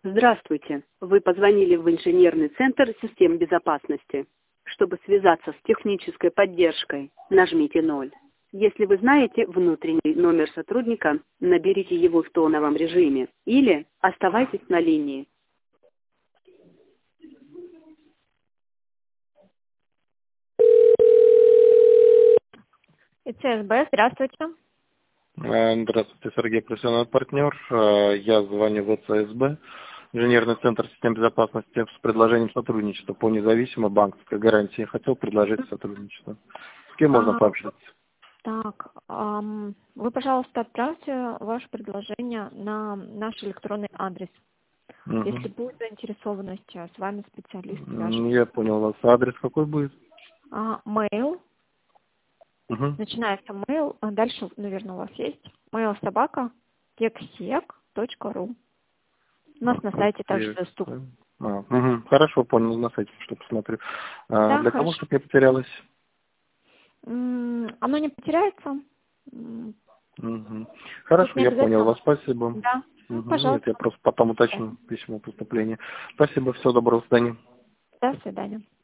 Здравствуйте. Вы позвонили в инженерный центр систем безопасности. Чтобы связаться с технической поддержкой, нажмите 0. Если вы знаете внутренний номер сотрудника, наберите его в тоновом режиме или оставайтесь на линии. ИЦСБ, здравствуйте. Здравствуйте, Сергей, профессиональный партнер. Я звоню в ИЦСБ, инженерный центр систем безопасности, с предложением сотрудничества по независимой банковской гарантии. Хотел предложить сотрудничество. С кем можно пообщаться? Так, вы, пожалуйста, отправьте ваше предложение на наш электронный адрес. Если будет заинтересованность, с вами специалист свяжется. Я понял вас. Адрес какой будет? Mail. Начинается mail, а дальше, наверное, у вас есть mail@keksec.ru. У нас на сайте также доступно. Хорошо, понял, на сайте, что посмотрю. Да, для того, чтобы не потерялось? Оно не потеряется. Хорошо, я понял вас, спасибо. Да, пожалуйста. Я просто потом уточню письмо поступления. Спасибо, всего доброго, до свидания. До свидания.